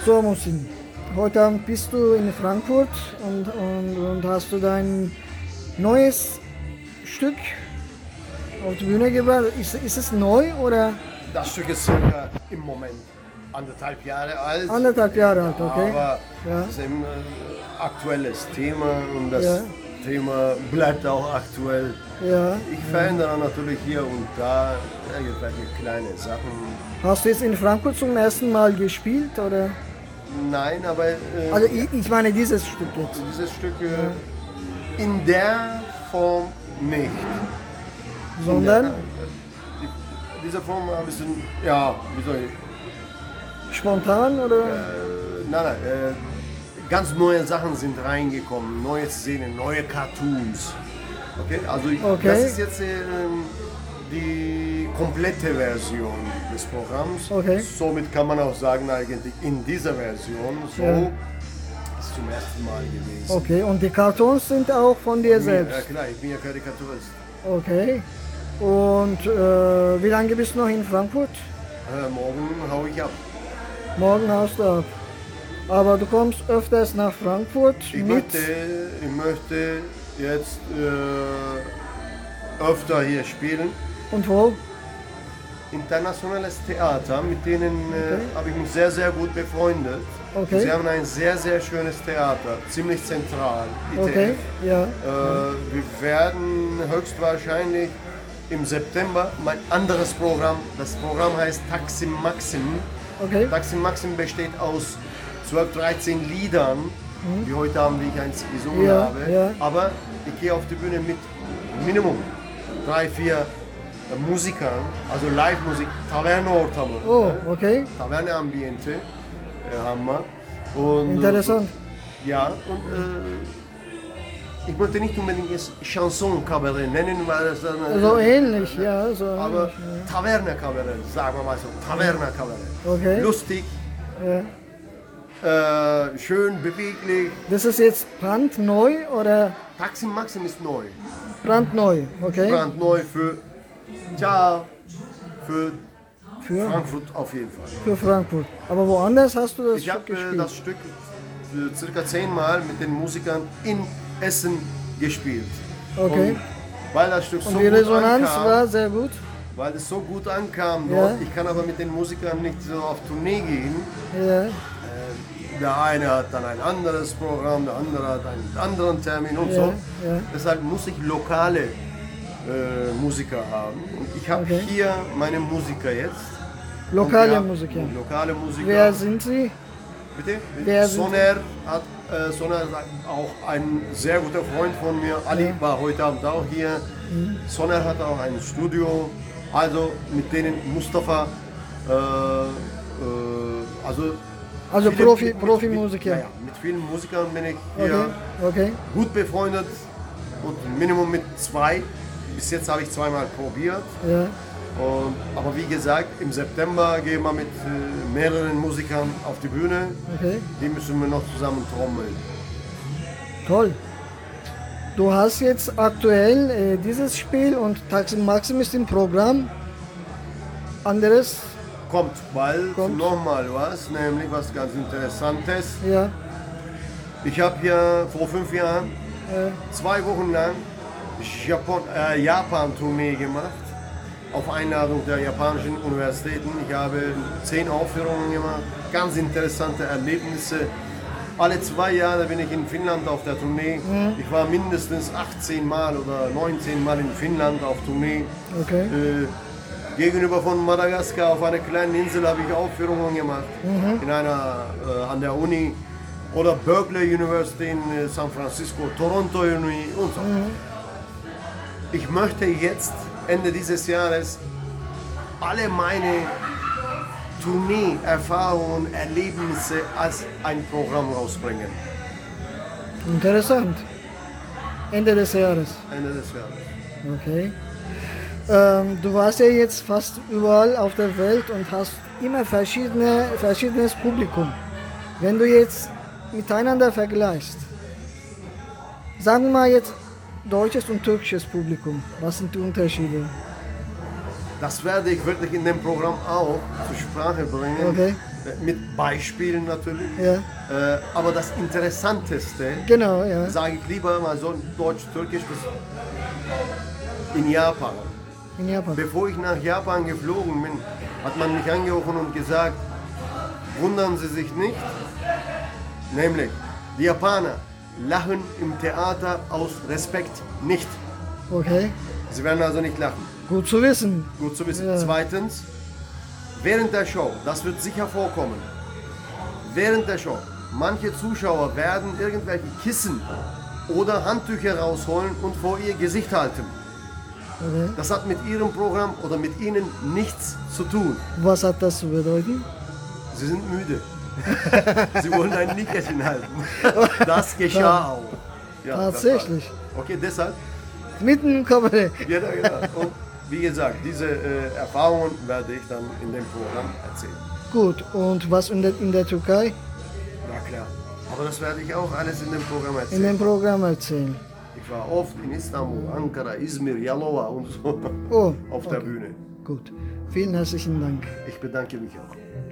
So, Musin, heute Abend bist du in Frankfurt und hast du dein neues Stück auf die Bühne gebracht. Ist es neu oder? Das Stück ist circa im Moment 1,5 Jahre alt. 1,5 Jahre alt, okay. Aber Ja. es ist ein aktuelles Thema und das Ja. Thema bleibt auch aktuell. Ja. Ich verändere natürlich hier und da irgendwelche kleine Sachen. Hast du jetzt in Frankfurt zum ersten Mal gespielt oder? Nein, aber Also ich meine dieses Stück jetzt. dieses Stück in der Form nicht. Sondern Diese Form war ein bisschen, ja, wie soll ich, spontan oder? nein, ganz neue Sachen sind reingekommen, neue Szenen, neue Cartoons. Okay, also Okay. das ist jetzt die komplette Version des Programms. Okay. Somit kann man auch sagen, eigentlich in dieser Version so Ja. ist zum ersten Mal gewesen. Okay, und die Kartons sind auch von dir Ja, selbst? klar, ich bin ja Karikaturist. Okay. Und wie lange bist du noch in Frankfurt? Morgen hau ich ab. Morgen haust du ab. Aber du kommst öfters nach Frankfurt Ich möchte jetzt öfter hier spielen. Und wo? Internationales Theater, mit denen habe ich mich sehr, sehr gut befreundet. Okay. Sie haben ein sehr, sehr schönes Theater, ziemlich zentral, ITF. Okay, ja. Wir werden höchstwahrscheinlich im September mein anderes Programm, das Programm heißt Taksim Maxim. Okay. Taksim Maxim besteht aus 12, 13 Liedern, wie heute Abend, wie ich eins gesungen Ja, habe. ja. Aber ich gehe auf die Bühne mit Minimum 3, 4 Musikern, also Live-Musik, Taverne-Ortamı. Oh, okay. Taverne-Ambiente haben wir. Und, Interessant. ja, und ich möchte nicht unbedingt jetzt Chanson-Kabarett nennen, weil das dann... So ähnlich, ja. So aber ähnlich, Taverne-Kabarett, sagen wir mal so, Taverne-Kabarett. Okay. Lustig, ja. schön, beweglich. Das ist jetzt brandneu oder Taksim Maxim ist neu. brandneu? Okay. Brandneu für Für, Frankfurt auf jeden Fall. für Frankfurt. Aber woanders hast du das Ich Stück habe gespielt? das Stück circa 10 Mal mit den Musikern in Essen gespielt. Okay. Und weil das Stück so Und die gut Resonanz ankam, war sehr gut? weil es so gut ankam Ja. dort, ich kann aber mit den Musikern nicht so auf Tournee gehen. Ja. Der eine hat dann ein anderes Programm, der andere hat einen anderen Termin und Ja, so. ja. Deshalb muss ich lokale Musiker haben. Und ich habe Okay. hier meine Musiker jetzt. Lokale Und wir Musiker. haben Lokale Musiker. Wer sind sie? Bitte? Wer sind Soner ist auch ein sehr guter Freund von mir. Ali war heute Abend auch hier. Soner hat auch ein Studio. Also mit denen Mustafa, Also viele- Profimusiker. Ja, mit vielen Musikern bin ich Okay. hier Okay. gut befreundet und Minimum mit 2. Bis jetzt habe ich 2-mal probiert. Ja. Aber wie gesagt, im September gehen wir mit mehreren Musikern auf die Bühne. Okay. Die müssen wir noch zusammen trommeln. Toll. Du hast jetzt aktuell dieses Spiel und Taksim Maxim ist im Programm. Anderes, Kommt bald Kommt. nochmal was, nämlich was ganz Interessantes. ja. Ich habe hier vor 5 Jahren 2 Wochen lang Japan-Tournee gemacht. Auf Einladung der japanischen Universitäten. Ich habe 10 Aufführungen gemacht, ganz interessante Erlebnisse. Alle 2 Jahre bin ich in Finnland auf der Tournee. Ich war mindestens 18 Mal oder 19 Mal in Finnland auf Tournee. Okay. Gegenüber von Madagaskar auf einer kleinen Insel habe ich Aufführungen gemacht. In an der Uni. Oder Berkeley University in San Francisco, Toronto Uni und so. Ich möchte jetzt Ende dieses Jahres alle meine Tournee-Erfahrungen, Erlebnisse als ein Programm rausbringen. Interessant. Ende des Jahres. Ende des Jahres. Okay. Du warst ja jetzt fast überall auf der Welt und hast immer verschiedenes Publikum. Wenn du jetzt miteinander vergleichst, sagen wir mal jetzt deutsches und türkisches Publikum, was sind die Unterschiede? Das werde ich wirklich in dem Programm auch zur Sprache bringen. Okay. Mit Beispielen natürlich. Ja, Aber das Interessanteste, genau, ja. sage ich lieber mal so Deutsch-Türkisch, in Japan. In Japan. Bevor ich nach Japan geflogen bin, hat man mich angerufen und gesagt, wundern Sie sich nicht, nämlich die Japaner lachen im Theater aus Respekt nicht. Okay, Sie werden also nicht lachen. gut zu wissen. Gut zu wissen. Ja. Zweitens, während der Show, das wird sicher vorkommen, während der Show, manche Zuschauer werden irgendwelche Kissen oder Handtücher rausholen und vor ihr Gesicht halten. Okay. Das hat mit ihrem Programm oder mit ihnen nichts zu tun. Was hat das zu bedeuten? Sie sind müde. Sie wollen ein Nickerchen halten. Das geschah auch. Ja, Tatsächlich. das war- Okay, deshalb. Mitten im Kabarett. Genau, genau. Und wie gesagt, diese Erfahrungen werde ich dann in dem Programm erzählen. Gut, und was in der Türkei? Ja, klar. Aber das werde ich auch alles in dem Programm In erzählen. dem Programm erzählen. Ich war oft in Istanbul, Ankara, Izmir, Yalova und so Oh, auf der okay. Bühne. Gut. Vielen herzlichen Dank. Ich bedanke mich auch.